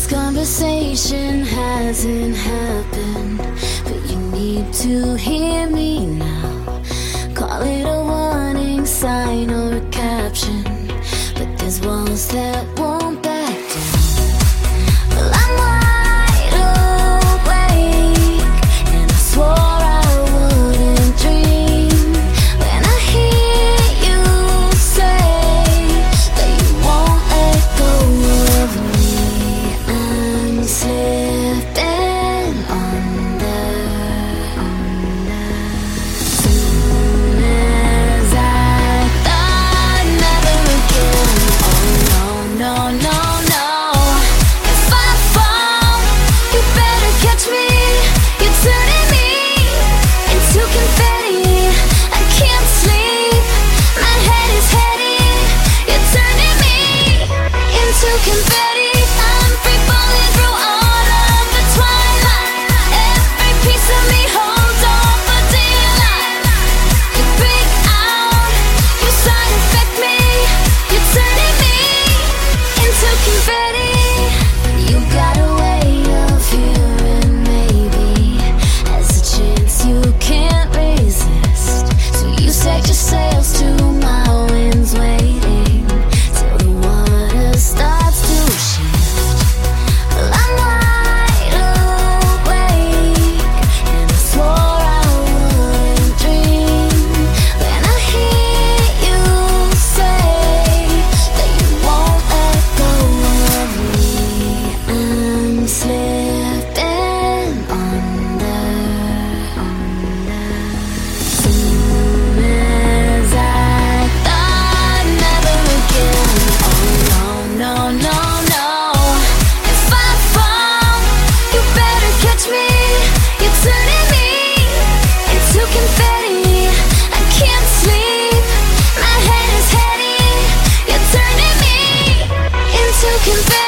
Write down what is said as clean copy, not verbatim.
Conversation hasn't happened, but you need to hear me now. Call it a warning sign or a caption, but there's walls that won't back down. Well, I'm wide awake, and I swore I wouldn't dream when I hear you say that you won't let go of me. Slipping under. Soon as I thought never again. Oh no, no, no, no. If I fall, you better catch me. You're turning me into confetti. I can't sleep, my head is heady. You're turning me into confetti. I'm free falling through all of the twilight. Every piece of me holds on for dear life. You break out, you side effect me. You're turning me into confetti. You got a way of hearing maybe as a chance you can't resist. So you set your sails to my winds waiting till the water starts to shift. Well, I'm wide awake, and I swore I wouldn't dream when I hear you say that you won't let go of me. I'm slipping under. Soon as I thought never again. Oh no, no, no, no. If I fall, you better catch me. You're turning me into confetti. I can't sleep, my head is heady. You're turning me into confetti.